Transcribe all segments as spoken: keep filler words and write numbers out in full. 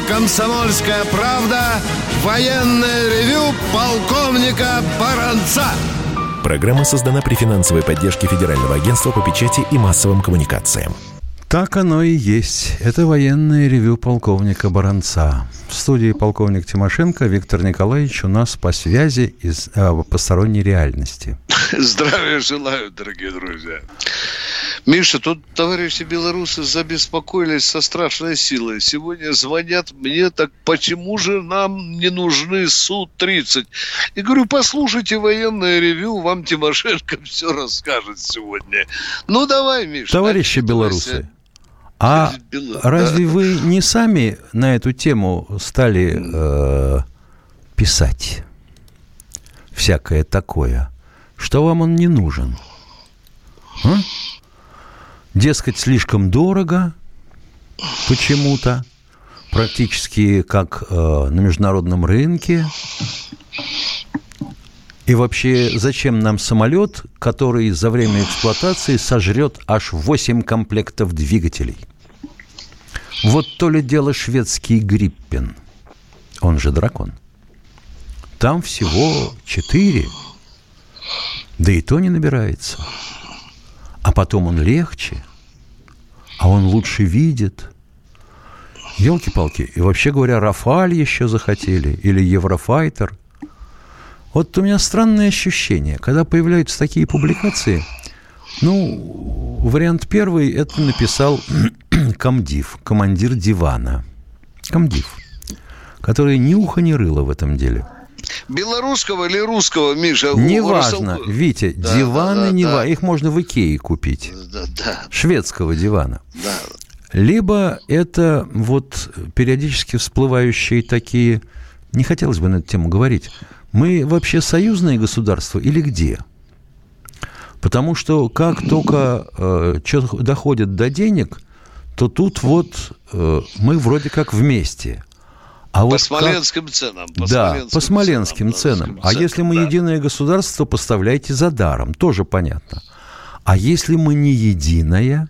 «Комсомольская правда» военное ревю полковника Баранца. Программа создана при финансовой поддержке Федерального агентства по печати и массовым коммуникациям. Так оно и есть. Это военное ревю полковника Баранца. В студии полковник Тимошенко. Виктор Николаевич у нас по связи из а, посторонней реальности. Здравия желаю, дорогие друзья. Миша, тут товарищи белорусы забеспокоились со страшной силой. Сегодня звонят мне, так почему же нам не нужны Су тридцать? И говорю, послушайте военное ревю, вам Тимошенко все расскажет сегодня. Ну, давай, Миша. Товарищи белорусы, а Бело... разве да. вы не сами на эту тему стали э, писать всякое такое? Что вам он не нужен? А? Дескать, слишком дорого почему-то, практически как э, на международном рынке. И вообще, зачем нам самолет, который за время эксплуатации сожрет аж восемь комплектов двигателей? Вот то ли дело шведский Гриппен, он же дракон. Там всего четыре, да и то не набирается. А потом он легче, а он лучше видит. Елки-палки. И вообще говоря, Рафаль еще захотели, или Еврофайтер. Вот у меня странное ощущение, когда появляются такие публикации. Ну, вариант первый, это написал комдив, командир дивана. Комдив, который ни уха, ни рыла в этом деле. Белорусского или русского, Миша? Неважно, Витя, да, диваны, да, да, не да. их можно в Икее купить. Да, да. Шведского дивана. Да. Либо это вот периодически всплывающие такие... Не хотелось бы на эту тему говорить. Мы вообще союзное государство или где? Потому что как только э, что доходит до денег, то тут вот э, мы вроде как вместе. А по вот смоленским как... ценам. По да, смоленским по смоленским ценам. ценам. А если мы да. единое государство, то поставляйте за даром. Тоже понятно. А если мы не единое?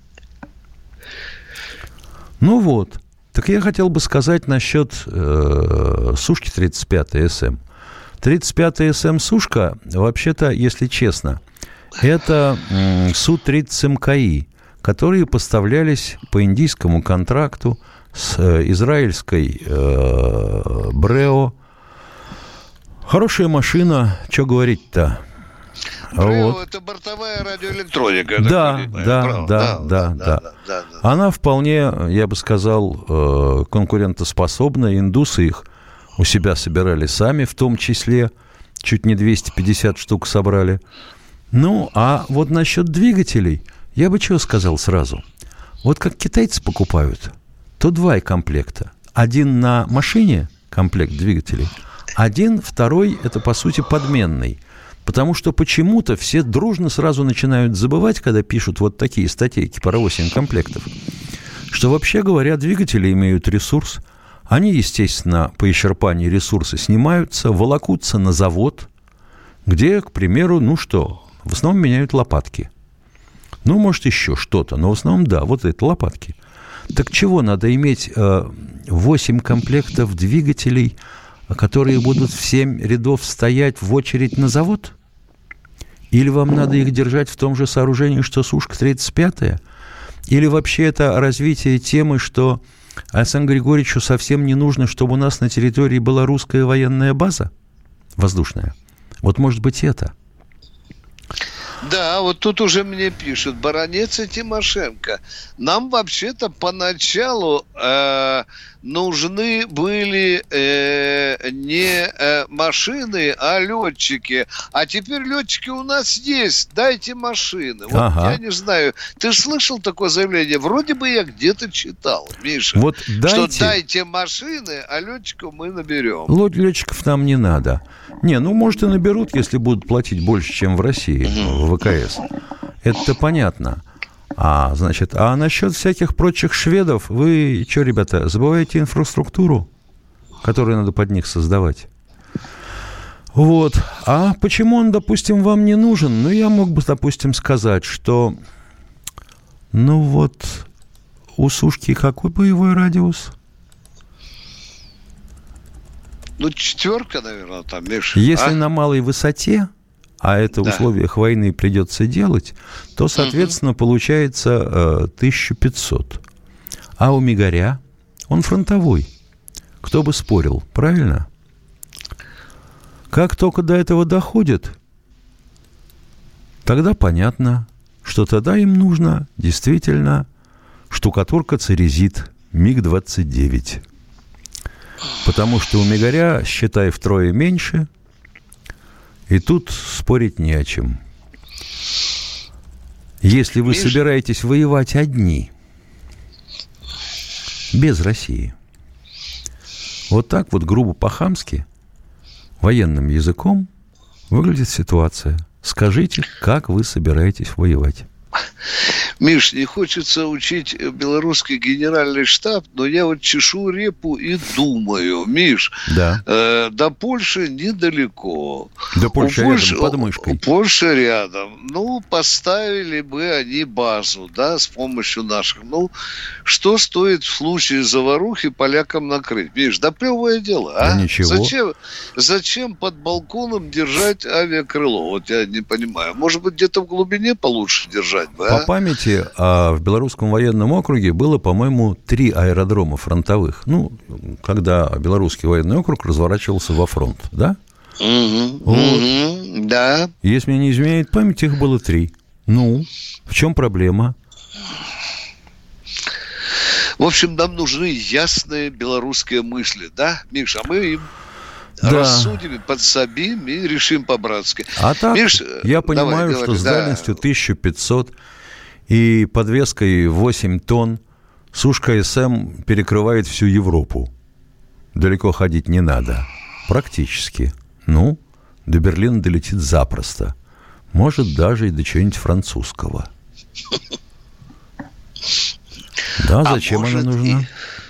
Ну вот. Так я хотел бы сказать насчет э, сушки тридцать пятая эс эм. тридцать пятая эс эм сушка, вообще-то, если честно, это э, Су тридцать эм ка и, которые поставлялись по индийскому контракту с э, израильской э, Брео. Хорошая машина, что говорить-то? Брео вот. Это бортовая радиоэлектроника. Да, да, да, да, да, да, да. Она вполне, я бы сказал, э, конкурентоспособна. Индусы их у себя собирали сами, в том числе. Чуть не двести пятьдесят штук собрали. Ну, а вот насчет двигателей, я бы чего сказал сразу. Вот как китайцы покупают, то два комплекта. Один на машине, комплект двигателей, один, второй, это, по сути, подменный. Потому что почему-то все дружно сразу начинают забывать, когда пишут вот такие статейки про восемь комплектов, что, вообще говоря, двигатели имеют ресурс. Они, естественно, по исчерпании ресурса снимаются, волокутся на завод, где, к примеру, ну что, в основном меняют лопатки. Ну, может, еще что-то, но в основном, да, вот это лопатки. Так чего, надо иметь э, восемь комплектов двигателей, которые будут в семь рядов стоять в очередь на завод? Или вам надо их держать в том же сооружении, что сушка тридцать пятая? Или вообще это развитие темы, что Александру Григорьевичу совсем не нужно, чтобы у нас на территории была русская военная база воздушная? Вот может быть это. Да, вот тут уже мне пишут, Баранец и Тимошенко. Нам вообще-то поначалу э, нужны были э, не э, машины, а летчики. А теперь летчики у нас есть. Дайте машины. Вот ага. Я не знаю. Ты же слышал такое заявление? Вроде бы я где-то читал, Миша. Вот дайте... Что дайте машины, а летчиков мы наберем. Летчиков нам не надо. Не, ну, может, и наберут, если будут платить больше, чем в России, в ВКС. Это понятно. А, значит, а насчет всяких прочих шведов, вы что, ребята, забываете инфраструктуру, которую надо под них создавать? Вот. А почему он, допустим, вам не нужен? Ну, я мог бы, допустим, сказать, что, ну, вот, у сушки какой боевой радиус? Ну, четверка, наверное, там, Миша. Если а? на малой высоте, а это да. в условиях войны придется делать, то, соответственно, угу. получается э, тысяча пятьсот. А у Мигаря, он фронтовой. Кто бы спорил, правильно? Как только до этого доходит, тогда понятно, что тогда им нужно действительно штукатурка церезит миг двадцать девять. Потому что у Мигаря, считай, втрое меньше, и тут спорить не о чем. Если вы Миш... собираетесь воевать одни, без России, вот так вот грубо по-хамски, военным языком выглядит ситуация. Скажите, как вы собираетесь воевать? Миш, не хочется учить белорусский генеральный штаб, но я вот чешу репу и думаю, Миш, да. э, до Польши недалеко. До Польши Польши, рядом, под мышкой. Польша рядом. Ну, поставили бы они базу, да, с помощью наших. Ну, что стоит в случае заварухи полякам накрыть? Миш, да плевое дело, а? Да ничего. Зачем, зачем под балконом держать авиакрыло? Вот я не понимаю. Может быть, где-то в глубине получше держать? По а? памяти, а в Белорусском военном округе было, по-моему, три аэродрома фронтовых. Ну, когда Белорусский военный округ разворачивался во фронт, да? Угу, вот. угу, да. Если мне не изменяет память, их было три. Ну, в чем проблема? В общем, нам нужны ясные белорусские мысли, да, Миша? А мы им... Да. Рассудим, подсобим и решим по-братски. А так, Миш, я понимаю, давай, что говори, с дальностью да. тысяча пятьсот и подвеской восемь тонн сушка СМ перекрывает всю Европу. Далеко ходить не надо. Практически. Ну, до Берлина долетит запросто. Может, даже и до чего-нибудь французского. Да, зачем она нужна?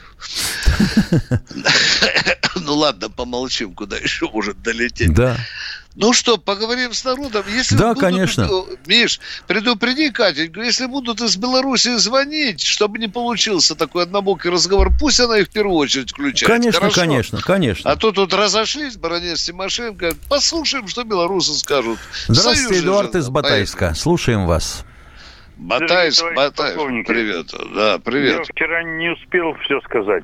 Ну ладно, помолчим, куда еще может долететь. Да. Ну что, поговорим с народом. Если да, будут, конечно. Миш, предупреди Катеньку, если будут из Беларуси звонить, чтобы не получился такой однобокий разговор, пусть она их в первую очередь включает. Конечно, Хорошо? конечно, конечно. А то тут разошлись, баронец Тимошенко. Послушаем, что белорусы скажут. Здравствуйте, Союз Эдуард же, из Батайска. Поехали. Слушаем вас. Батайск, Батайск, привет. Да, привет. Я вчера не успел все сказать.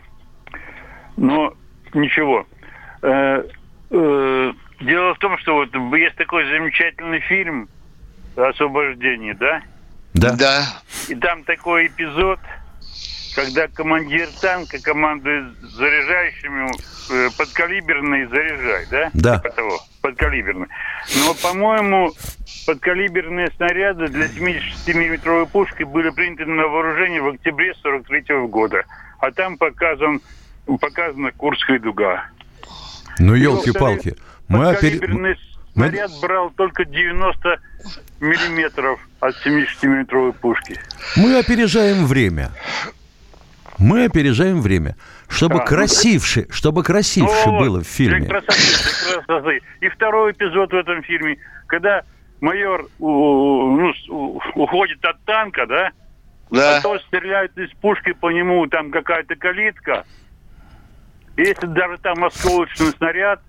Но ничего. Э, э, дело в том, что вот есть такой замечательный фильм «Освобождение», да? Да. Да. И там такой эпизод, когда командир танка командует заряжающими э, подкалиберный заряжай, да? Да. Типа того, подкалиберный. Но, по-моему, подкалиберные снаряды для семидесятимиллиметровой пушки были приняты на вооружение в октябре сорок третьего года. А там показан показана Курская дуга. Ну, елки-палки. Подкалиберный опер... снаряд Мы... брал только девяносто миллиметров от семидесятимиллиметровой пушки. Мы опережаем время. Мы опережаем время. Чтобы да, красивше, ну, чтобы красивше ну, было в фильме. Для красоты, для красоты. И второй эпизод в этом фильме, когда майор ну, уходит от танка, да? Да. А то стреляют из пушки по нему, там какая-то калитка. Если даже там осколочный снаряд,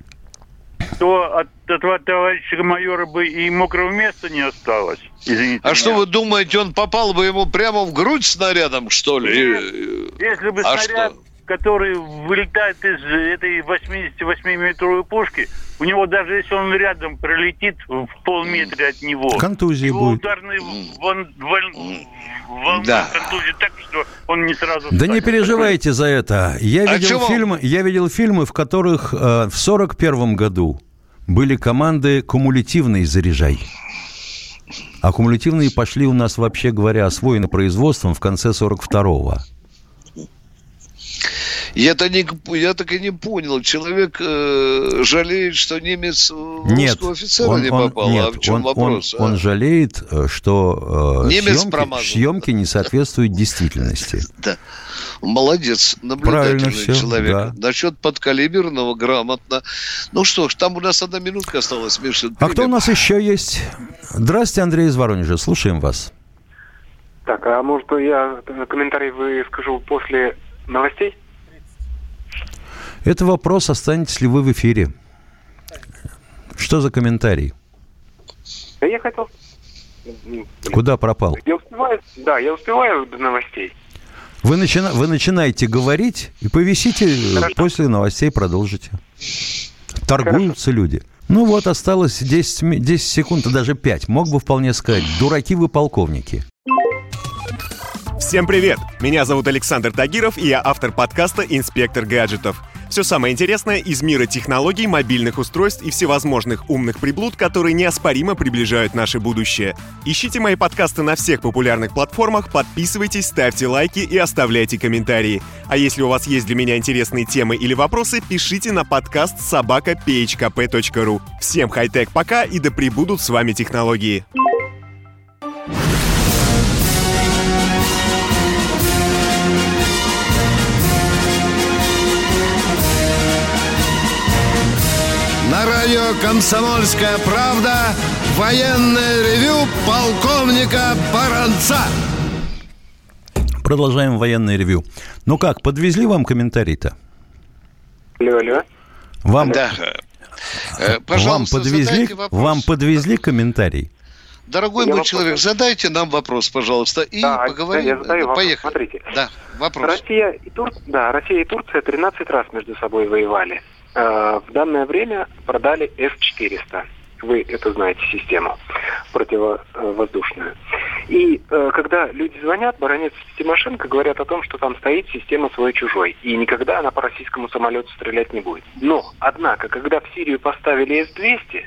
то от этого товарища майора бы и мокрого места не осталось. Извините а меня. Что вы думаете, он попал бы ему прямо в грудь снарядом, что ли? Нет, если бы а снаряд, что? Который вылетает из этой восьмидесятивосьмимиллиметровой пушки, у него даже если он рядом пролетит в полметра от него, контузия его будет. Ударный вон, вон, волна да. контузии так, что он не сразу... Да не переживайте за это. Я а видел фильмы, я видел фильмы, в которых э, в сорок первом году были команды «Кумулятивный заряжай». А кумулятивные пошли у нас, вообще говоря, освоены производством в конце сорок второго. Я-то не, я так и не понял. Человек э, жалеет, что немец в нет, русского офицера он, не он, попал. Нет, а в чем он, вопрос? Он, а? он жалеет, что э, съемки, съемки не соответствуют действительности. Да. Молодец, наблюдательный все, человек. Да. Насчет подкалиберного грамотно. Ну что ж, там у нас одна минутка осталась, Миша. А кто у нас еще есть? Здравствуйте, Андрей из Воронежа. Слушаем вас. Так, а может я комментарий выскажу после новостей? Это вопрос, останетесь ли вы в эфире. Что за комментарий? Я хотел... Куда пропал? Я успеваю, да, я успеваю до новостей. Вы, начина... вы начинаете говорить и повисите, Хорошо. После новостей продолжите. Торгуются Хорошо. Люди. Ну вот, осталось десять, десять секунд, а даже пять. Мог бы вполне сказать, дураки вы полковники. Всем привет! Меня зовут Александр Тагиров, и я автор подкаста «Инспектор гаджетов». Все самое интересное из мира технологий, мобильных устройств и всевозможных умных приблуд, которые неоспоримо приближают наше будущее. Ищите мои подкасты на всех популярных платформах, подписывайтесь, ставьте лайки и оставляйте комментарии. А если у вас есть для меня интересные темы или вопросы, пишите на подкаст собака пи эйч кей пи точка ру. Всем хай-тек пока, и да пребудут с вами технологии. На радио «Комсомольская правда» военное ревю полковника Баранца. Продолжаем военное ревю. Ну как, подвезли вам комментарий-то? Алло, алло. Вам, да. э, пожалуйста, вам подвезли, вам подвезли комментарий? Дорогой я мой человек, вопрос... задайте нам вопрос, пожалуйста, и да, поговорим. Я задаю вопрос. Поехали. Смотрите. Да, вопрос. Россия и, Тур... да, Россия и Турция тринадцать раз между собой воевали. В данное время продали эс четыреста. Вы это знаете, систему противовоздушную. И э, когда люди звонят, Баранец и Тимошенко говорят о том, что там стоит система свой-чужой. И никогда она по российскому самолету стрелять не будет. Но, однако, когда в Сирию поставили эс двести,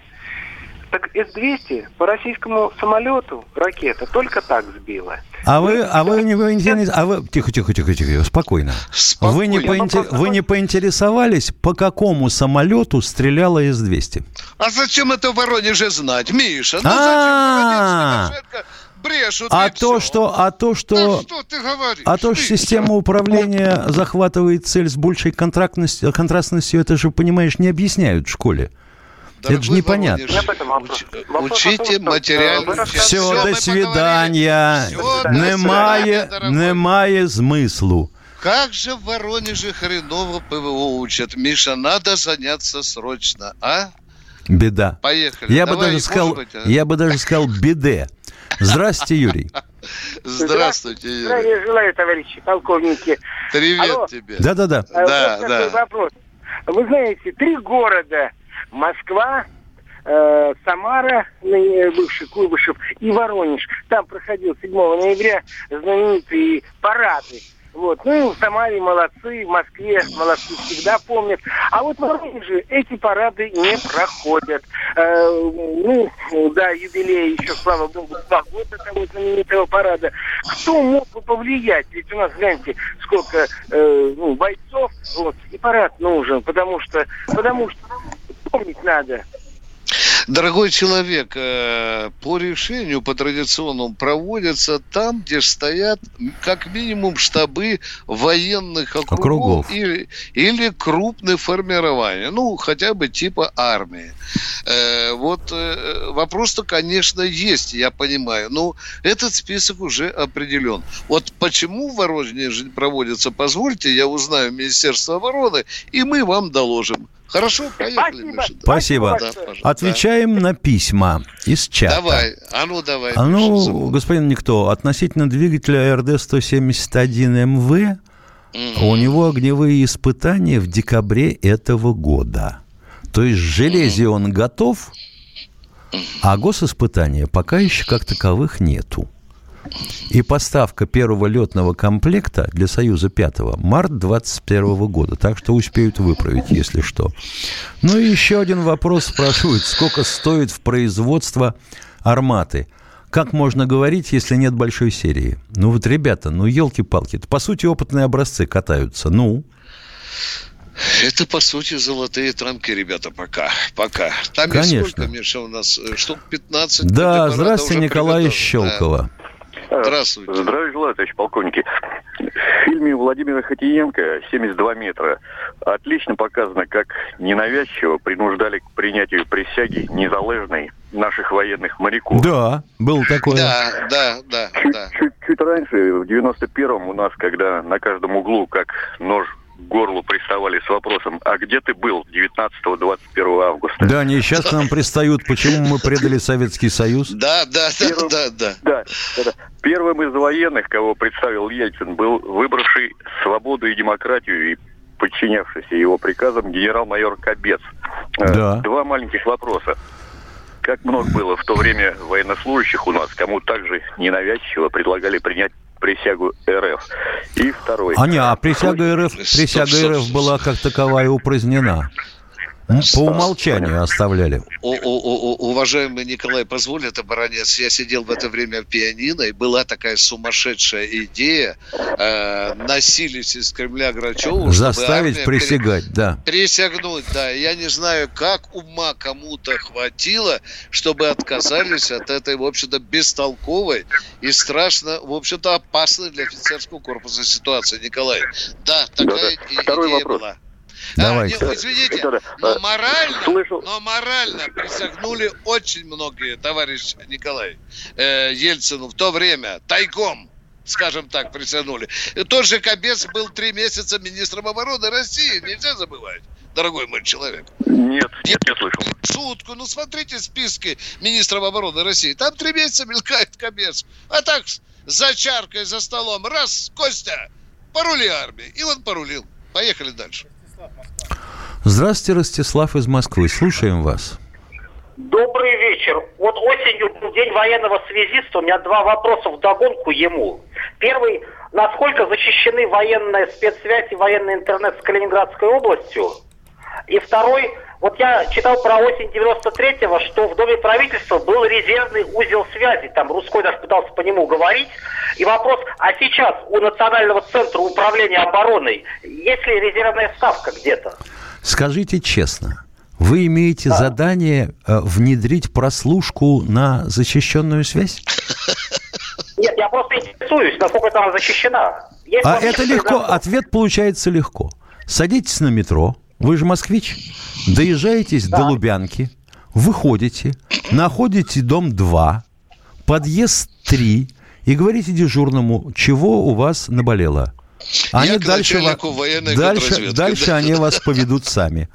так эс двести по российскому самолету ракета только так сбила. А вы, а вы не поинтересовались, а вы тихо, тихо, тихо, тихо, спокойно. спокойно. Вы не поинтер... вы не поинтересовались, по какому самолету стреляла эс двести? А зачем это в Воронеже знать, Миша? Ну зачем брешут? А то, что, а то, что, а то, что система управления захватывает цель с большей контрастностью, контрастностью, это же, понимаешь, не объясняют в школе. Дорогой, это же непонятно. Уч, учите материально. Все, все, до свидания. Все, немає, немає змислу. Как же в Воронеже хреново ПВО учат? Миша, надо заняться срочно, а? Беда. Поехали. Я Давай, бы даже сказал, быть, а? я бы даже сказал беде. Здравствуйте, Юрий. Здравствуйте, Юрий. Здравия желаю, товарищи полковники. Привет Алло. тебе. Да-да-да. А, да, вот да. такой вопрос. Вы знаете, три города: Москва, э, Самара, бывший Куйбышев, и Воронеж. Там проходил седьмого ноября знаменитые парады. Вот. Ну и в Самаре молодцы, в Москве молодцы всегда помнят. А вот в Воронеже эти парады не проходят. Э, ну, да, юбилей еще, слава богу, два года того знаменитого парада. Кто мог бы повлиять? Ведь у нас, гляньте, сколько э, ну, бойцов, вот, и парад нужен, потому что, потому что помнить надо. Дорогой человек, по решению, по традиционному, проводятся там, где стоят как минимум штабы военных округов, округов. Или, или крупные формирования, ну, хотя бы типа армии. Вот вопрос-то, конечно, есть, я понимаю, но этот список уже определен. Вот почему в Воронеже проводится, позвольте, я узнаю Министерство обороны, и мы вам доложим. Хорошо, поехали, Спасибо. Миша. Спасибо. Да, Отвечаем да. на письма из чата. Давай, а ну давай. А ну, господин Никто, относительно двигателя эр дэ сто семьдесят один эм вэ, mm-hmm. у него огневые испытания в декабре этого года. То есть в железе mm-hmm. он готов, а госиспытания пока еще как таковых нету. И поставка первого летного комплекта для Союза пятого март двадцать первого года. Так что успеют выправить, если что. Ну и еще один вопрос спрашивают. Сколько стоит в производство «Арматы»? Как можно говорить, если нет большой серии? Ну вот, ребята, ну елки-палки. По сути, опытные образцы катаются. Ну... Это, по сути, золотые танки, ребята, пока. Пока. Там Конечно. есть сколько, Миша, у нас? Штук пятнадцать? Да, здравствуйте, Николай из Щелково. Да. Здравствуйте. Здравия желаю, товарищ полковники. В фильме Владимира Хотиенко «семьдесят два метра» отлично показано, как ненавязчиво принуждали к принятию присяги незалежной наших военных моряков. Да, был такое. Да, да, да. Чуть, да. Чуть, чуть раньше, в девяносто первом у нас, когда на каждом углу, как нож к горлу приставали с вопросом: а где ты был девятнадцатого-двадцать первого августа? Да, они сейчас к нам пристают, почему мы предали Советский Союз. Да, да, Первым, да, да, да. Да, да. Первым из военных, кого представил Ельцин, был выбравший свободу и демократию и подчинявшийся его приказам генерал-майор Кобец. Да. Два маленьких вопроса. Как много было в то время военнослужащих у нас, кому также ненавязчиво предлагали принять присягу РФ? И второй. А не, а присяга РФ, присяга РФ была как таковая упразднена. По умолчанию оставляли. О, о, о, уважаемый Николай, позволит, оборонец, я сидел в это время в пианино, и была такая сумасшедшая идея э, насилить из Кремля Грачеву. Заставить присягать, пере... да. Присягнуть, да. Я не знаю, как ума кому-то хватило, чтобы отказались от этой, в общем-то, бестолковой и страшно, в общем-то, опасной для офицерского корпуса ситуации. Николай, да, такая да, да. Второй идея вопрос. Была. Давай. А, не, извините, но морально, но морально присягнули очень многие, товарищ Николай, э, Ельцину в то время, тайком, скажем так, присягнули. И тот же Кобец был три месяца министром обороны России, нельзя забывать, дорогой мой человек. Нет, нет, не слышал. Шутку, ну смотрите списки министров обороны России, там три месяца мелькает Кобец, а так за чаркой, за столом, раз, Костя, порули армии, и он порулил. Поехали дальше. Здравствуйте, Ростислав из Москвы. Слушаем вас. Добрый вечер. Вот осенью был день военного связиста. У меня два вопроса вдогонку ему. Первый. Насколько защищены военная спецсвязь и военный интернет с Калининградской областью? И второй. Вот я читал про осень девяносто третьего, что в Доме правительства был резервный узел связи. Там Русской даже пытался по нему говорить. И вопрос, а сейчас у Национального центра управления обороной есть ли резервная ставка где-то? Скажите честно, вы имеете да. задание э, внедрить прослушку на защищенную связь? Нет, я просто интересуюсь, насколько она защищена. Есть а это легко, ответ получается легко. Садитесь на метро, вы же москвич, доезжаетесь да. до Лубянки, выходите, находите дом два, подъезд три и говорите дежурному, чего у вас наболело. Они Я дальше, дальше, дальше они вас поведут сами.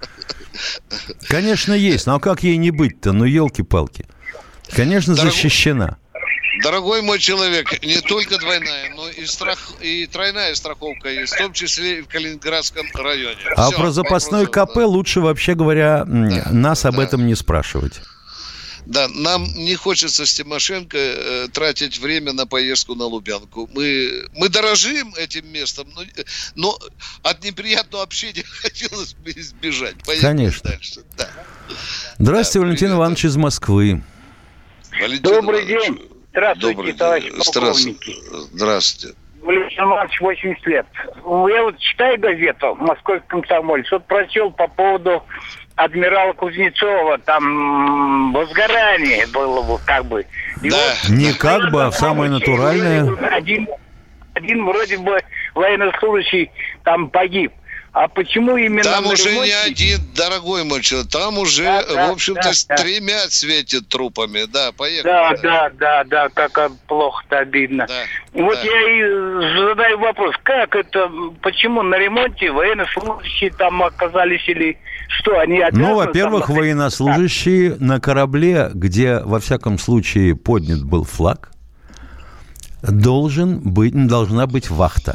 Конечно, есть. Но как ей не быть-то? Ну, елки-палки. Конечно, Дорог... защищена. Дорогой мой человек, не только двойная, но и, страх... и тройная страховка есть, в том числе и в Калининградском районе. А Все, про запасной КП да. лучше, вообще говоря, да, нас да. об этом не спрашивать. Да, нам не хочется с Тимошенко э, тратить время на поездку на Лубянку. Мы, мы дорожим этим местом, но, но от неприятного общения хотелось бы избежать. Поехали Конечно. Дальше. Да. Здравствуйте, да, Валентин Иванович из Москвы. Валентин Добрый Иванович. День. Здравствуйте, Добрый товарищ день. полковники. Здравствуйте. Валентин Иванович, восемьдесят лет. Я вот читаю газету «Московский комсомолец», вот прочел по поводу адмирала Кузнецова, там возгорание было как бы. И да. вот, не как бы, а самое натуральное. Один, один вроде бы военнослужащий там погиб. А почему именно... Там уже ремонте... не один, дорогой мой человек, там уже, да, да, в общем-то, да, с да. тремя светит трупами. Да, поехали. Да, да, да, да, как плохо-то обидно. Да, вот да. я и задаю вопрос, как это, почему на ремонте военнослужащие там оказались или что, они... Ну, во-первых, там... военнослужащие на корабле, где, во всяком случае, поднят был флаг, должен быть, должна быть вахта.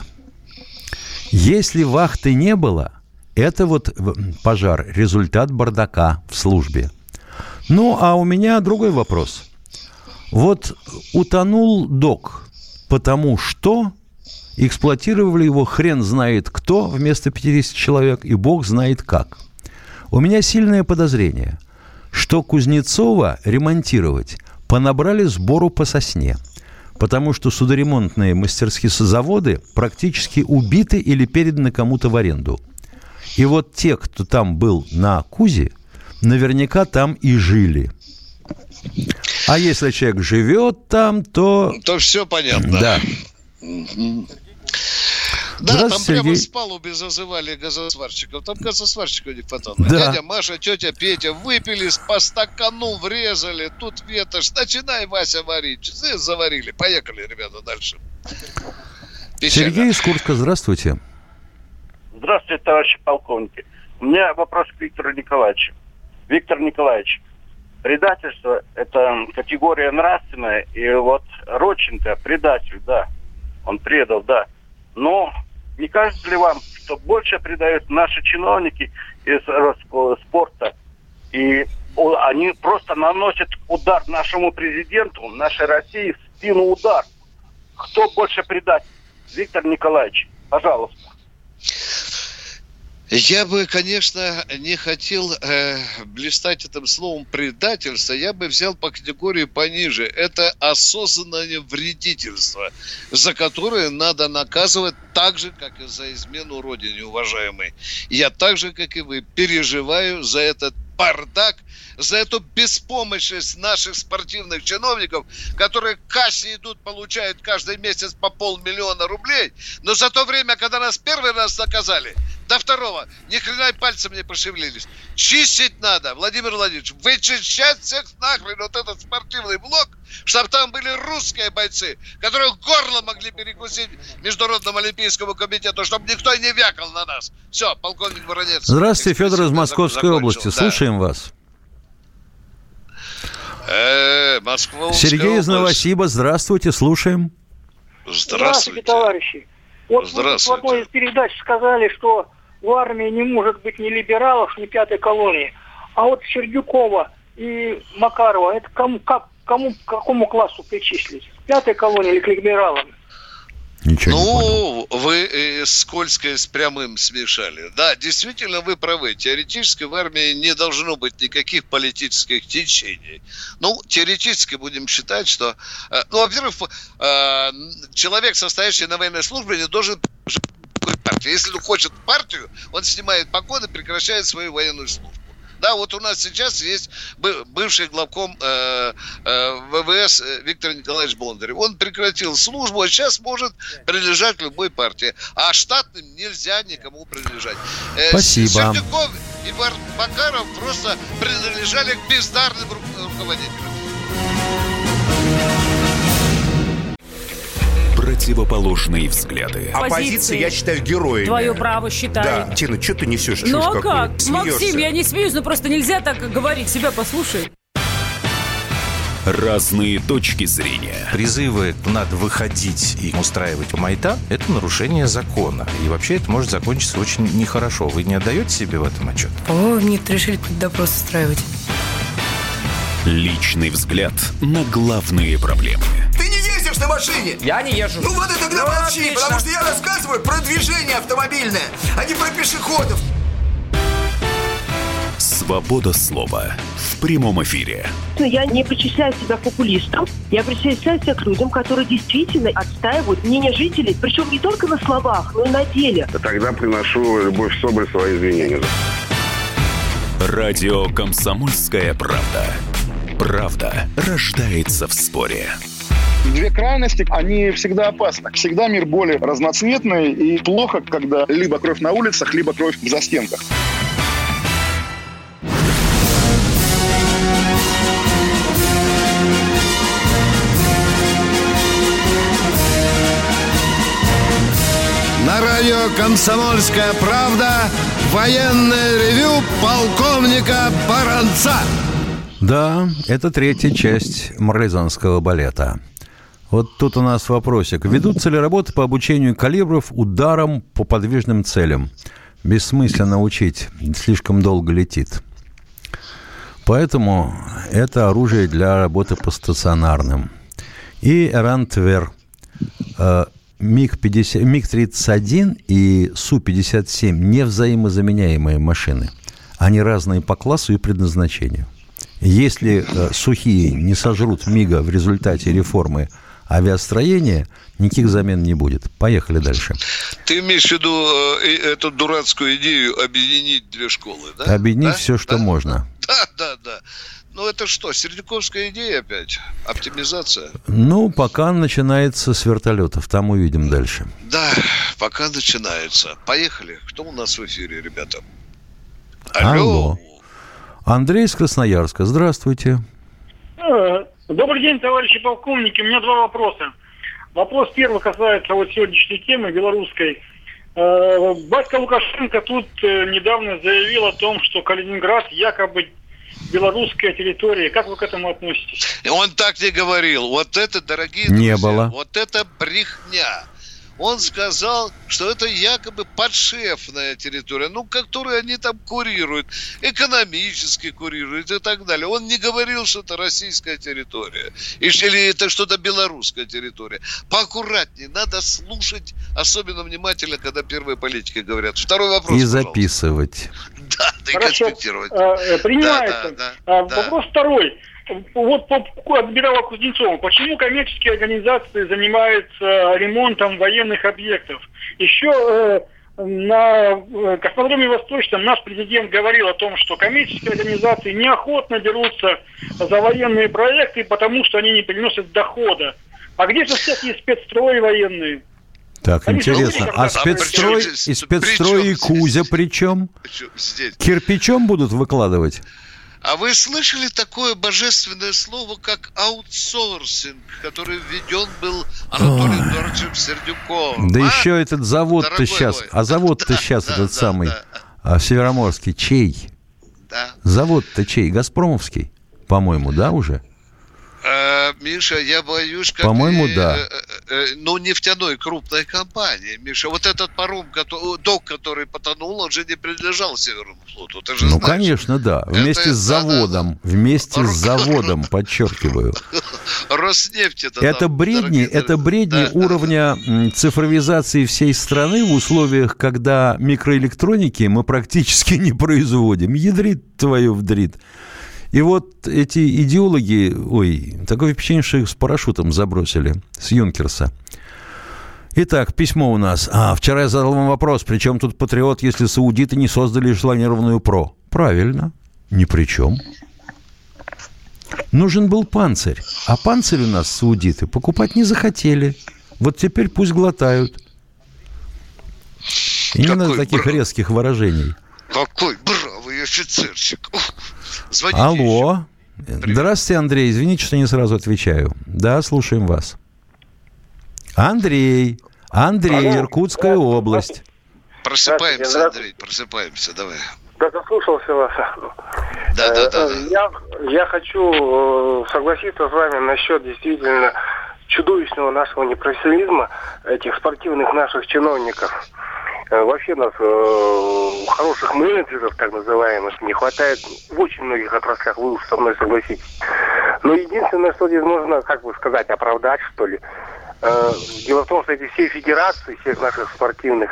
Если вахты не было, это вот пожар, результат бардака в службе. Ну, а у меня другой вопрос. Вот утонул док, потому что эксплуатировали его хрен знает кто вместо пятьдесят человек, и бог знает как. У меня сильное подозрение, что Кузнецова ремонтировать понабрали сбору по сосне. Потому что судоремонтные мастерские заводы практически убиты или переданы кому-то в аренду. И вот те, кто там был на Кузе, наверняка там и жили. А если человек живет там, то... То все понятно. Да. Да, там прямо с палуби зазывали газосварщиков. Там газосварщиков не хватало. Да. Дядя Маша, тетя Петя выпили, по стакану врезали. Тут ветошь. Начинай, Вася, варить. Заварили. Поехали, ребята, дальше. Печально. Сергей из Курска, здравствуйте. Здравствуйте, товарищи полковники. У меня вопрос к Виктору Николаевичу. Виктор Николаевич, предательство – это категория нравственная, и вот Родченко – предатель, да, он предал, да. Но не кажется ли вам, что больше предают наши чиновники из Роскосспорта, и они просто наносят удар нашему президенту, нашей России в спину удар? Кто больше предатель? Виктор Николаевич, пожалуйста. Я бы, конечно, не хотел э, блистать этим словом предательство. Я бы взял по категории пониже. Это осознанное вредительство, за которое надо наказывать так же, как и за измену Родине, уважаемые. Я так же, как и вы, переживаю за этот бардак, за эту беспомощность наших спортивных чиновников, которые к кассе идут, получают каждый месяц по полмиллиона рублей, но за то время, когда нас первый раз наказали, до второго ни хрена пальцем не пошевелились. Чистить надо, Владимир Владимирович, вычищать всех нахрен вот этот спортивный блок, чтобы там были русские бойцы, которые горло могли перекусить Международному олимпийскому комитету, чтобы никто не вякал на нас. Все, полковник Воронец. Здравствуйте, Федор из Московской области. Да. Слушаем вас. Э, Москва, Сергей из Новосиба. Здравствуйте, слушаем. Здравствуйте, Здравствуйте, товарищи. Вот Здравствуйте. Вы в одной из передач сказали, что в армии не может быть ни либералов, ни пятой колонии. А вот Сердюкова и Макарова, это кому, как, кому, к какому классу причислить? Пятой колонии или к либералам? Ничего ну, вы э, скользкое с прямым смешали. Да, действительно, вы правы. Теоретически в армии не должно быть никаких политических течений. Ну, теоретически будем считать, что... Э, ну, во-первых, э, человек, состоящий на военной службе, не должен... Если он хочет партию, он снимает погоны, прекращает свою военную службу. Да, вот у нас сейчас есть бывший главком э, э, ВВС Виктор Николаевич Бондарев. Он прекратил службу, а сейчас может принадлежать любой партии. А штатным нельзя никому принадлежать. Э, Спасибо. Сердюков и Макаров просто принадлежали к бездарным руководителям. Противоположные взгляды. Оппозиция, я считаю, героями. Твое право считаю. Да, Тина, что ты несешь? Ну а как? Смеешься. Максим, я не смеюсь, но просто нельзя так говорить. Себя послушай. Разные точки зрения. Призывы «надо выходить и устраивать майдан» — это нарушение закона. И вообще это может закончиться очень нехорошо. Вы не отдаете себе в этом отчет? По-моему, нет, решили допрос устраивать. Личный взгляд на главные проблемы. Ты не ездишь на машине? Я не езжу. Ну вот и тогда ну, молчи, отлично. Потому что я рассказываю про движение автомобильное, а не про пешеходов. Свобода слова в прямом эфире. Я не причисляю себя к популистам. Я причисляю себя к людям, которые действительно отстаивают мнение жителей, причем не только на словах, но и на деле. Тогда приношу Любовь Соболь свои извинения. Радио «Комсомольская правда». Правда рождается в споре. Две крайности, они всегда опасны. Всегда мир более разноцветный, и плохо, когда либо кровь на улицах, либо кровь в застенках. На радио «Комсомольская правда» военное ревю полковника Баранца. Да, это третья часть марлезонского балета. Вот тут у нас вопросик. Ведутся ли работы по обучению калибров ударом по подвижным целям? Бессмысленно учить, слишком долго летит. Поэтому это оружие для работы по стационарным. И Рантвер, МиГ тридцать один и Су пятьдесят семь не взаимозаменяемые машины. Они разные по классу и предназначению. Если э, сухие не сожрут МиГа в результате реформы авиастроения, никаких замен не будет. Поехали дальше. Ты имеешь в виду э, эту дурацкую идею объединить две школы, да? Объединить да? все, что да? можно. Да, да, да. Ну, это что, сердюковская идея опять? Оптимизация? Ну, пока начинается с вертолетов. Там увидим дальше. Да, пока начинается. Поехали. Кто у нас в эфире, ребята? Алло. Алло. Андрей из Красноярска. Здравствуйте. Добрый день, товарищи полковники. У меня два вопроса. Вопрос первый касается вот сегодняшней темы белорусской. Батька Лукашенко тут недавно заявил о том, что Калининград якобы белорусская территория. Как вы к этому относитесь? Он так не говорил. Вот это, дорогие не друзья, было. Вот это брехня. Он сказал, что это якобы подшефная территория, ну, которую они там курируют, экономически курируют и так далее. Он не говорил, что это российская территория, или это что-то белорусская территория. Поаккуратнее, надо слушать, особенно внимательно, когда первые политики говорят. Второй вопрос, и пожалуйста. Записывать. Да, да, и конспектировать. А, принимается. Да, да, да, да, Вопрос да. второй. Вот по адмиралу Кузнецову. Почему коммерческие организации занимаются ремонтом военных объектов? Еще э, на космодроме Восточном наш президент говорил о том, что коммерческие организации неохотно берутся за военные проекты, потому что они не приносят дохода. А где же всякие спецстрои военные? Так, Они интересно. А спецстрой, и спецстрой и Кузя при чем? Кирпичом будут выкладывать? А вы слышали такое божественное слово, как аутсорсинг, который введен был Анатолием Эдуардовичем Сердюковым? Да а? еще этот завод-то сейчас, мой. а завод-то да, сейчас да, этот да, самый да. Североморский, чей? Да. Завод-то чей? Газпромовский, по-моему, да, уже? А, Миша, я боюсь, как... По-моему, и, да. Э, э, ну, нефтяной крупной компании, Миша. Вот этот паром, который, док, который потонул, он же не принадлежал Северному флоту. Ты же Ну, знаешь. конечно, да. Вместе это, с заводом. Да, да. Вместе с заводом, подчеркиваю. Роснефть это... Это там, бредни, это бредни да, уровня да. цифровизации всей страны в условиях, когда микроэлектроники мы практически не производим. Ядрит твою вдрит. И вот эти идеологи, ой, такое впечатление, что их с парашютом забросили, с Юнкерса. Итак, письмо у нас. А, вчера я задал вам вопрос, при чем тут патриот, если саудиты не создали эшелонированную ПРО? Правильно, ни при чем. Нужен был панцирь, а панцирь у нас саудиты покупать не захотели. Вот теперь пусть глотают. И не надо таких браво. резких выражений. Какой бравый офицерчик. Звоните Алло. Еще. Здравствуйте, Андрей. Извините, что не сразу отвечаю. Да, слушаем вас. Андрей. Андрей, Алло. Иркутская область. Просыпаемся, Андрей, просыпаемся, давай. Да, заслушался вас. Да, да, да. Я, я хочу согласиться с вами насчет действительно чудовищного нашего непрофессионализма, этих спортивных наших чиновников. Вообще нас э, хороших менеджеров, так называемых, не хватает в очень многих отраслях, вы уж со мной согласитесь. Но единственное, что здесь можно, как бы сказать, оправдать, что ли. Э, дело в том, что эти все федерации, всех наших спортивных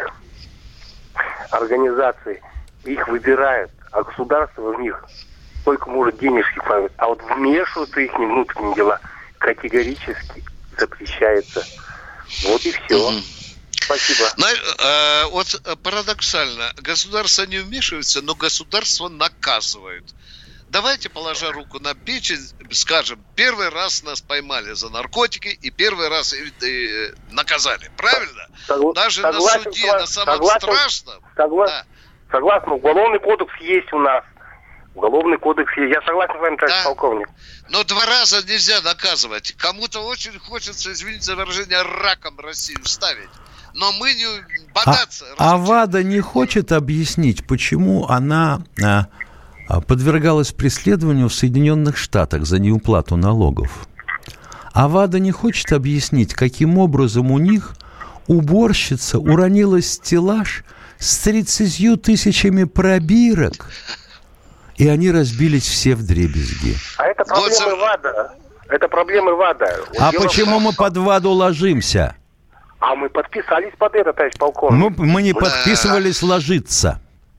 организаций, их выбирают, а государство в них только может денежки править. А вот вмешиваться в их внутренние дела категорически запрещается. Вот и все. Спасибо. На, э, вот парадоксально, государство не вмешивается, но государство наказывает. Давайте, положа руку на печень, скажем, первый раз нас поймали за наркотики и первый раз и, и, наказали. Правильно? Согла- Даже согласен, на суде, на самом согласен, страшном. Согла- да. Согласен, уголовный кодекс есть у нас. Уголовный кодекс есть. Я согласен с вами, товарищ да. полковник. Но два раза нельзя наказывать. Кому-то очень хочется, извините за выражение, раком Россию ставить. Но мы не бодаться. А, а ВАДА не хочет объяснить, почему она а, а, подвергалась преследованию в Соединенных Штатах за неуплату налогов? А ВАДА не хочет объяснить, каким образом у них уборщица уронила стеллаж с тридцатью тысячами пробирок, и они разбились все вдребезги. А это проблемы вот, ВАДА. Это проблемы ВАДА. А Дело почему мы под ВАДу ложимся? А мы подписались под это, товарищ полковник. Мы, мы не подписывались ложиться.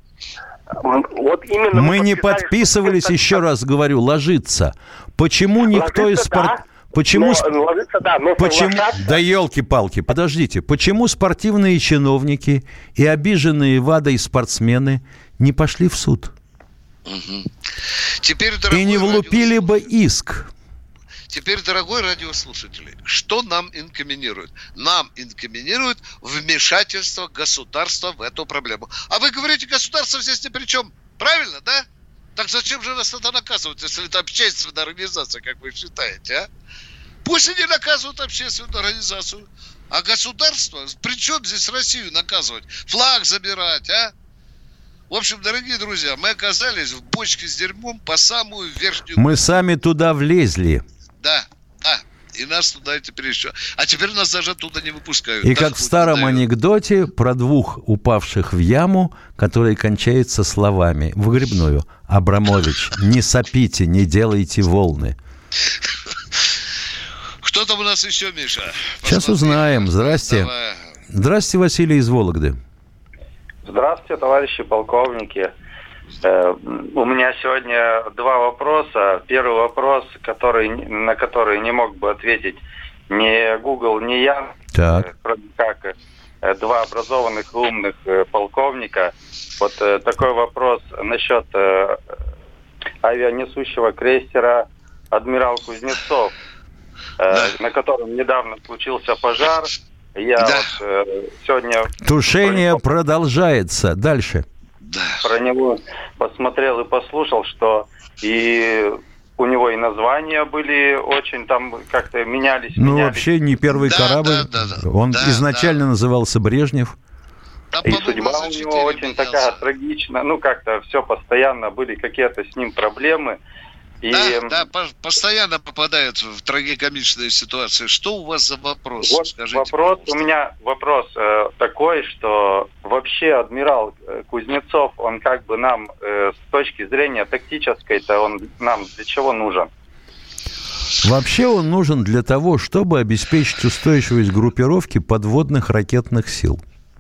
Вот именно мы, мы не подписывались, под... еще раз говорю, ложиться. Почему никто ложиться, из спорт... да. Почему... Но, ложиться, да, но почему... Да елки-палки, подождите. Почему спортивные чиновники и обиженные ВАДой спортсмены не пошли в суд? Угу. Теперь, и не влупили радио... бы иск? Теперь, дорогой радиослушатели, что нам инкриминируют? Нам инкриминируют вмешательство государства в эту проблему. А вы говорите, государство здесь ни при чем. Правильно, да? Так зачем же нас это наказывать, если это общественная организация, как вы считаете, а? Пусть они наказывают общественную организацию. А государство? При чем здесь Россию наказывать? Флаг забирать, а? В общем, дорогие друзья, мы оказались в бочке с дерьмом по самую верхнюю... Мы сами туда влезли. Да, да. И нас туда теперь еще... А теперь нас даже оттуда не выпускают. И как в старом анекдоте про двух упавших в яму, которые кончаются словами в выгребную. Абрамович, не сопите, не делайте волны. Кто там у нас еще, Миша? Сейчас Посмотри. Узнаем. Здрасте. Давай. Здрасте, Василий из Вологды. Здравствуйте, товарищи полковники. Э, у меня сегодня два вопроса. Первый вопрос, который, на который не мог бы ответить ни Google, ни я, так. Э, как э, два образованных и умных э, полковника. Вот э, такой вопрос насчет э, авианесущего крейсера «Адмирал Кузнецов», да. на котором недавно случился пожар. Я да. вот э, сегодня... Тушение про... продолжается. Дальше. Да. Про него посмотрел и послушал, что и у него и названия были очень там как-то менялись. Ну, менялись. Вообще не первый да, корабль. Да, да, да. Он да, изначально да. назывался «Брежнев». Там, и судьба у него очень менялся. Такая трагичная. Ну, как-то все постоянно были какие-то с ним проблемы. И... Да, да, по- постоянно попадают в трагикомичные ситуации. Что у вас за вопрос? Вот Скажите, вопрос, пожалуйста. У меня вопрос э, такой, что вообще адмирал э, Кузнецов, он как бы нам э, с точки зрения тактической-то, он нам для чего нужен? Вообще он нужен для того, чтобы обеспечить устойчивость группировки подводных ракетных сил.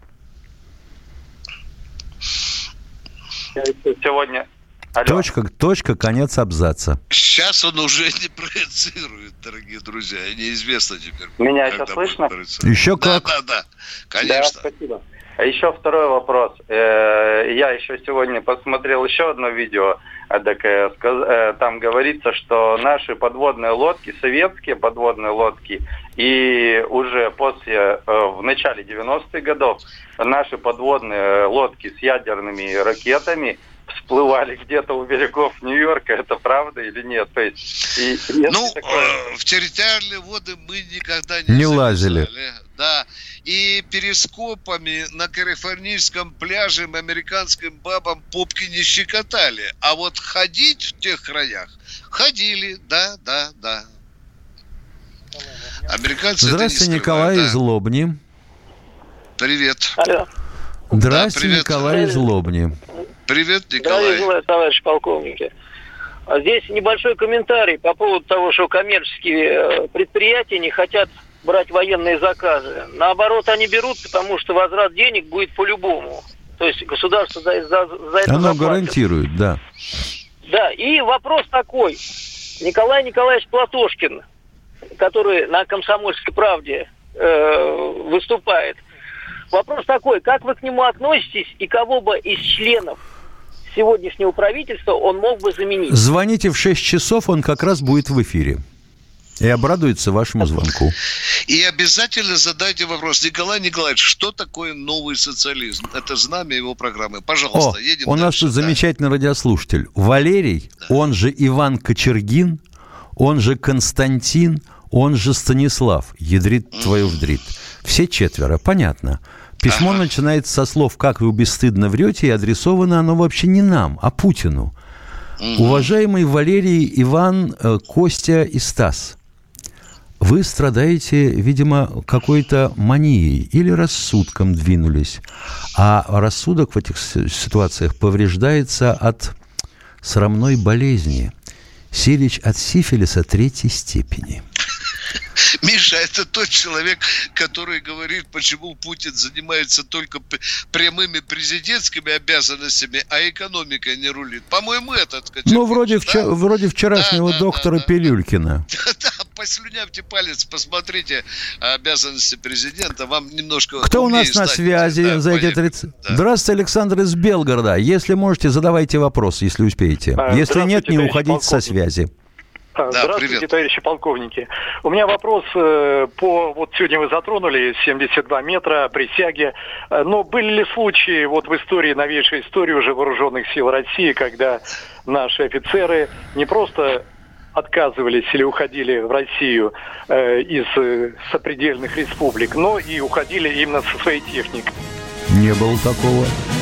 Сегодня... Точка, точка, конец абзаца. Сейчас он уже не проецирует, дорогие друзья. Неизвестно теперь. Меня это слышно? Еще как? Да, да, да. Конечно. Да, спасибо. А еще второй вопрос. Я еще сегодня посмотрел еще одно видео. Там говорится, что наши подводные лодки, советские подводные лодки, и уже после, в начале девяностых годов, наши подводные лодки с ядерными ракетами всплывали где-то у берегов Нью-Йорка. Это правда или нет? То есть, и, ну, такое... э, в территориальные воды мы никогда не, не лазили. Да. И перископами на калифорнийском пляже мы американским бабам попки не щекотали. А вот ходить в тех краях ходили, да, да, да. Американцы Здравствуйте, не Николай да. из Лобни. Привет. Алло. Здравствуйте, да, привет. Николай из Лобни. Привет, Николай. Здравия, товарищи полковники. Здесь небольшой комментарий по поводу того, что коммерческие предприятия не хотят брать военные заказы. Наоборот, они берут, потому что возврат денег будет по-любому. То есть государство за, за, за это Оно заплатит. гарантирует, да. Да, и вопрос такой. Николай Николаевич Платошкин, который на «Комсомольской правде» э, выступает. Вопрос такой, как вы к нему относитесь и кого бы из членов сегодняшнего правительства он мог бы заменить? Звоните в шесть часов, он как раз будет в эфире. И обрадуется вашему звонку. И обязательно задайте вопрос. Николай Николаевич, что такое новый социализм? Это знамя его программы. Пожалуйста, О, едем у дальше. нас тут да. замечательный радиослушатель. Валерий, да. он же Иван Кочергин, он же Константин, он же Станислав. Ядрит mm. твою вдрит. Все четверо, понятно. Письмо ага. начинается со слов «Как вы бесстыдно врете», и адресовано оно вообще не нам, а Путину. Угу. Уважаемый Валерий, Иван, Костя и Стас, вы страдаете, видимо, какой-то манией или рассудком двинулись. А рассудок в этих ситуациях повреждается от срамной болезни. Сирич от сифилиса третьей степени. Миша, это тот человек, который говорит, почему Путин занимается только прямыми президентскими обязанностями, а экономикой не рулит. По-моему, этот... Ну, вроде, да? вчера, вроде вчерашнего да, доктора да, да, Пилюлькина. Да, да, послюнявьте палец, посмотрите обязанности президента, вам немножко... Кто у нас на связи да, за эти тридцать? Да. Здравствуйте, Александр из Белгорода. Если можете, задавайте вопрос, если успеете. А, если нет, не уходите со связи. Да, Здравствуйте, привет. Товарищи полковники. У меня вопрос э, по... Вот сегодня вы затронули семьдесят два метра, присяги. Э, но были ли случаи вот в истории, новейшей истории уже вооруженных сил России, когда наши офицеры не просто отказывались или уходили в Россию э, из э, сопредельных республик, но и уходили именно со своей техникой. Не было такого.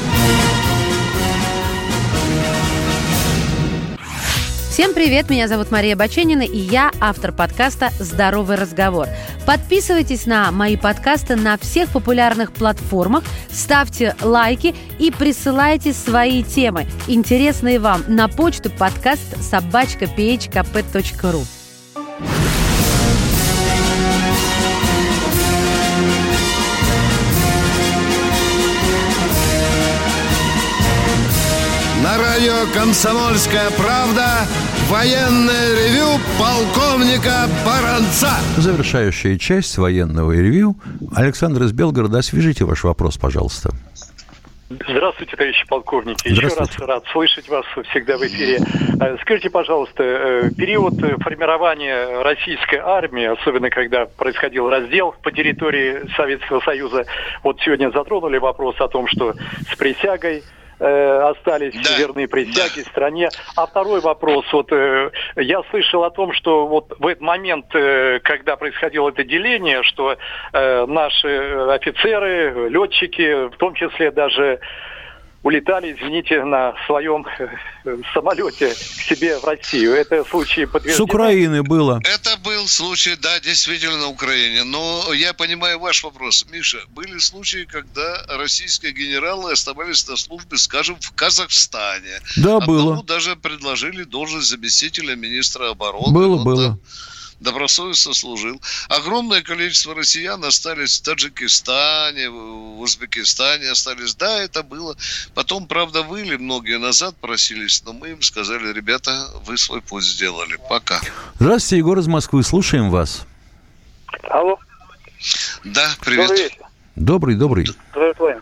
Всем привет, меня зовут Мария Баченина, и я автор подкаста «Здоровый разговор». Подписывайтесь на мои подкасты на всех популярных платформах, ставьте лайки и присылайте свои темы, интересные вам, на почту подкаст собачка пи эйч ка пэ точка ру. На радио «Комсомольская правда» военное ревю полковника Баранца. Завершающая часть военного ревю. Александр из Белгорода, освежите ваш вопрос, пожалуйста. Здравствуйте, товарищи полковники. Еще раз рад слышать вас всегда в эфире. Скажите, пожалуйста, период формирования российской армии, особенно когда происходил раздел по территории Советского Союза, вот сегодня затронули вопрос о том, что с присягой остались да. верные присяги да. стране. А второй вопрос. Вот э, я слышал о том, что вот в этот момент, э, когда происходило это деление, что э, наши офицеры, летчики, в том числе даже улетали, извините, на своем э, самолете к себе в Россию. Это случай подтвержден. С Украины было. Это был случай, да, действительно на Украине. Но я понимаю ваш вопрос. Миша, были случаи, когда российские генералы оставались на службе, скажем, в Казахстане. Да, Одному было. даже предложили должность заместителя министра обороны. Было, Он было. добросовестно служил. Огромное количество россиян остались в Таджикистане, в Узбекистане остались. Да, это было. Потом, правда, выли многие назад просились, но мы им сказали: ребята, вы свой путь сделали. Пока. Здравствуйте, Егор из Москвы. Слушаем вас. Алло. Да, привет. Добрый, добрый. Добрый.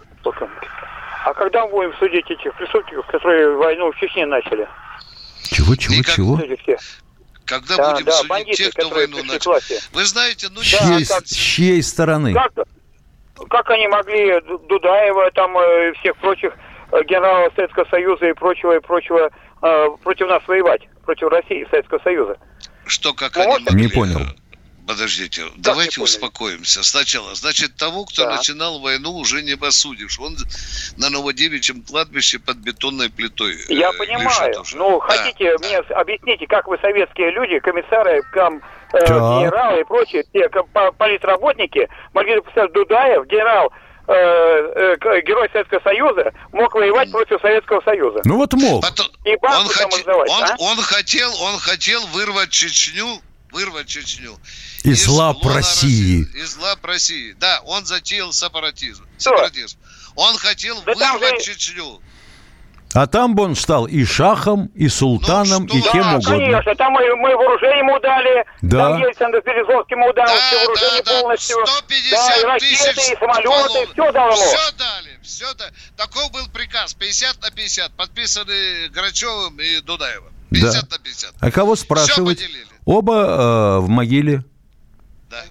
А когда мы будем судить этих преступников, которые войну в Чечне начали? Чего, чего, Никак... чего? Когда да, будем да, судить бандиты, тех, кто войну начал? Вы знаете, ну... С чьей, да, как... с чьей стороны? Как, как они могли Дудаева, там, и всех прочих генералов Советского Союза и прочего, и прочего э, против нас воевать, против России и Советского Союза? Что, как ну, они можно? могли... Не понял. Подождите, как давайте успокоимся. Сначала, значит, того, кто да. начинал войну, уже не посудишь. Он на Новодевичьем кладбище под бетонной плитой. Я э, понимаю. Уже. Ну, да, хотите, да. мне объясните, как вы, советские люди, комиссары, там, э, генералы и прочие, те политработники, могли написать: Дудаев, генерал, э, э, герой Советского Союза, мог воевать mm. против Советского Союза. Ну вот мог. Потом, и он, хот... называть, он, а? он, хотел, он хотел вырвать Чечню, вырвать Чечню. Из лап России. Из лап России. Да, он затеял сепаратизм. сепаратизм. Он хотел да вырвать же... Чечню. А там бы он стал и шахом, и султаном, ну, и кем да, угодно. Конечно, там мы, мы вооружение ему дали, да. там Ельцин с Березовским ему дал, да, все вооружение да, полностью. сто пятьдесят да, и ракеты, тысяч и самолеты, все дал ему. Все дали, все дали. Такой был приказ, пятьдесят на пятьдесят, подписанный Грачевым и Дудаевым. пятьдесят да. на пятьдесят. А кого спрашивать? Оба э, в могиле. Да.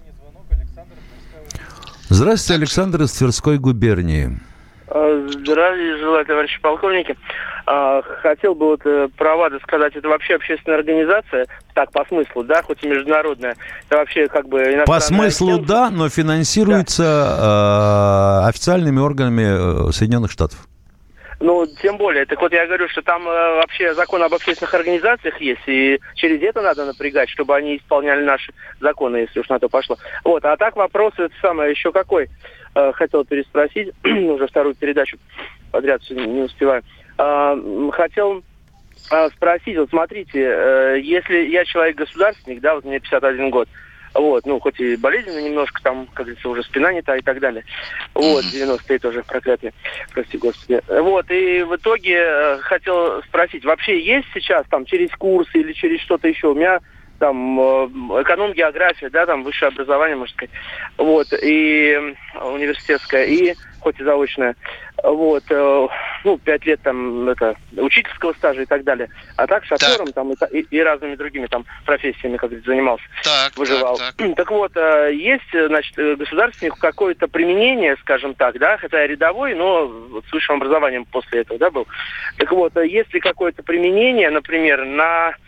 Здравствуйте, Александр из Тверской губернии. Здравия желаю, товарищи полковники. Хотел бы вот про ВАДА сказать, это вообще общественная организация, так, по смыслу, да, хоть и международная, это вообще как бы... По смыслу, агент... да, но финансируется да. э, официальными органами Соединенных Штатов. Ну, тем более. Так вот, я говорю, что там э, вообще закон об общественных организациях есть, и через это надо напрягать, чтобы они исполняли наши законы, если уж на то пошло. Вот, а так вопрос, это самое, еще какой, э, хотел переспросить, уже вторую передачу подряд не успеваю. Э, хотел э, спросить, вот смотрите, э, если я человек-государственник, да, вот мне пятьдесят один год, вот, ну, хоть и болезненно немножко, там, как говорится, уже спина не та и так далее. Вот, девяностые тоже проклятые, прости господи. Вот, и в итоге э, хотел спросить, вообще есть сейчас там через курсы или через что-то еще? У меня там э, эконом-география, да, там высшее образование, можно сказать, вот, и э, университетское, и хоть и заочное, вот, э, ну, пять лет там, это, учительского стажа и так далее, а так шофером так. там и, и разными другими там профессиями, как говорится, занимался, так, выживал. Так, так. так вот, э, есть, значит, государственнику какое-то применение, скажем так, да, хотя я рядовой, но вот с высшим образованием после этого, да, был. Так вот, есть ли какое-то применение, например, на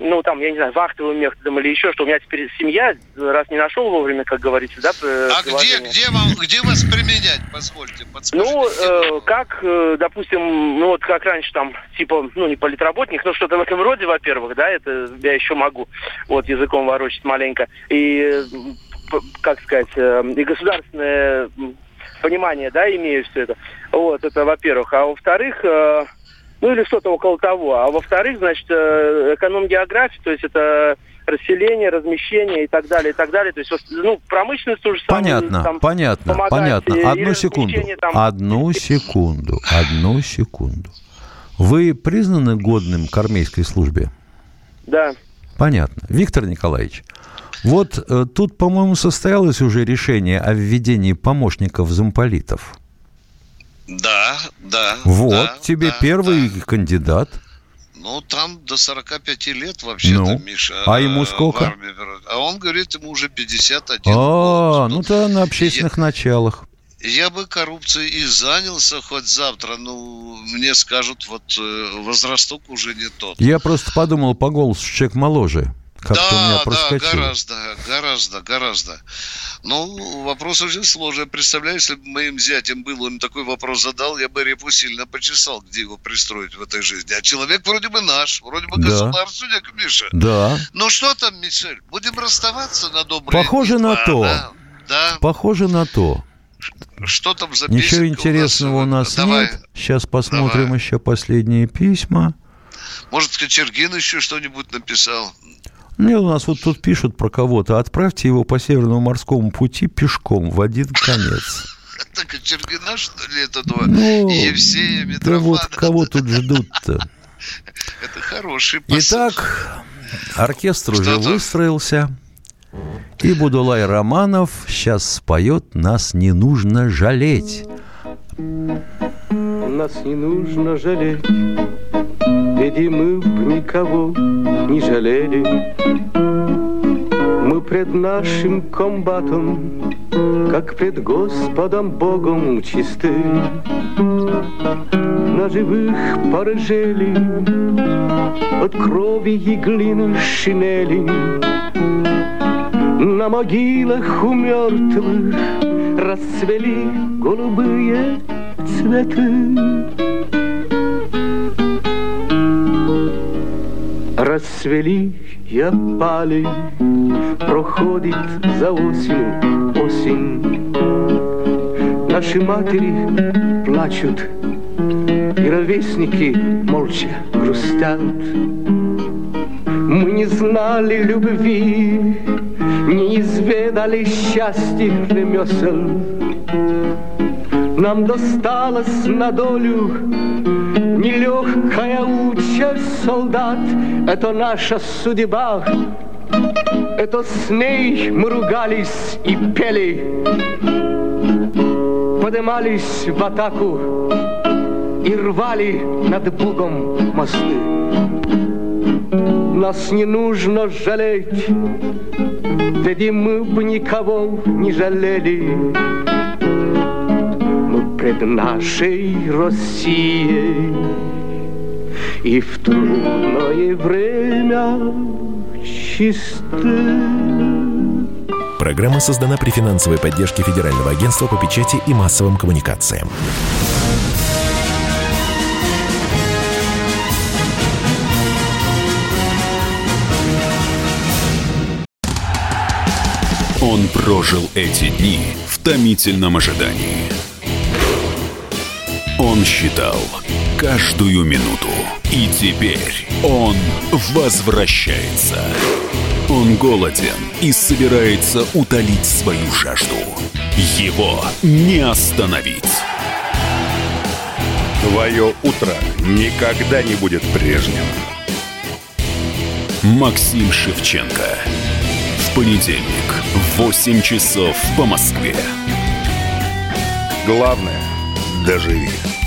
ну, там, я не знаю, вахтовым методом или еще, что у меня теперь семья, раз не нашел вовремя, как говорится, да, А где, где, вам, где вас применять, позвольте, подскажите? Ну, э, как, э, допустим, ну, вот как раньше там, типа, ну, не политработник, но что-то в этом роде, во-первых, да, это я еще могу, вот, языком ворочать маленько, и, как сказать, э, и государственное понимание, да, имею все это, вот, это во-первых, а во-вторых... Э, Ну, или что-то около того. А во-вторых, значит, эконом-география, то есть это расселение, размещение и так далее, и так далее. То есть, ну, промышленность тоже самое. Понятно, там, понятно, понятно. Одну секунду, там... одну секунду, одну секунду. Вы признаны годным к армейской службе? Да. Понятно. Виктор Николаевич, вот э, тут, по-моему, состоялось уже решение о введении помощников замполитов. Да, да. Вот, да, тебе да, первый да. кандидат. Ну, там до сорока пяти лет вообще-то, ну, Миша. А ему сколько? Армии, а он говорит, ему уже пятьдесят один. А, ну то на общественных я, началах. Я бы коррупцией и занялся хоть завтра, ну, мне скажут, вот возрасток уже не тот. Я просто подумал по голосу, человек моложе. Как-то да, у меня да, гораздо, гораздо, гораздо. Ну, вопрос очень сложный. Представляю, если бы моим зятем был, он такой вопрос задал, я бы репу сильно почесал, где его пристроить в этой жизни. А человек вроде бы наш, вроде бы да. государственник, Миша. Да. Ну, что там, Мишель, будем расставаться на добрые Похоже дни, на да, то. Да, да. Похоже на то. Что там за Ничего интересного у нас, у нас нет. Сейчас посмотрим Давай. еще последние письма. Может, Кочергин еще что-нибудь написал? Нет, у нас вот тут пишут про кого-то. Отправьте его по Северному морскому пути пешком в один конец. Это Кочергина, что ли, это два? Ну, Евсея, Митрофана. Да вот кого тут ждут-то? Это хороший посыл. Итак, оркестр уже выстроился. И Будулай Романов сейчас споет «Нас не нужно жалеть». Нас не нужно жалеть, ведь и мы никого не жалели. Мы пред нашим комбатом, как пред Господом Богом чисты. На живых порыжели от крови и глины шинели. На могилах у мертвых расцвели голубые цветы. Расцвели и опали, проходит за осень осень. Наши матери плачут, и ровесники молча грустят. Мы не знали любви, не изведали счастья ремесел. Нам досталось на долю нелегкая участь солдат. Это наша судьба, это с ней мы ругались и пели. Поднимались в атаку и рвали над Бугом мосты. Нас не нужно жалеть, ведь и мы бы никого не жалели. Мы пред нашей Россией и в трудное время чисты. Программа создана при финансовой поддержке Федерального агентства по печати и массовым коммуникациям. Он прожил эти дни в томительном ожидании. Он считал каждую минуту. И теперь он возвращается. Он голоден и собирается утолить свою жажду. Его не остановить. Твое утро никогда не будет прежним. Максим Шевченко. В понедельник в восемь часов по Москве. Главное – доживи.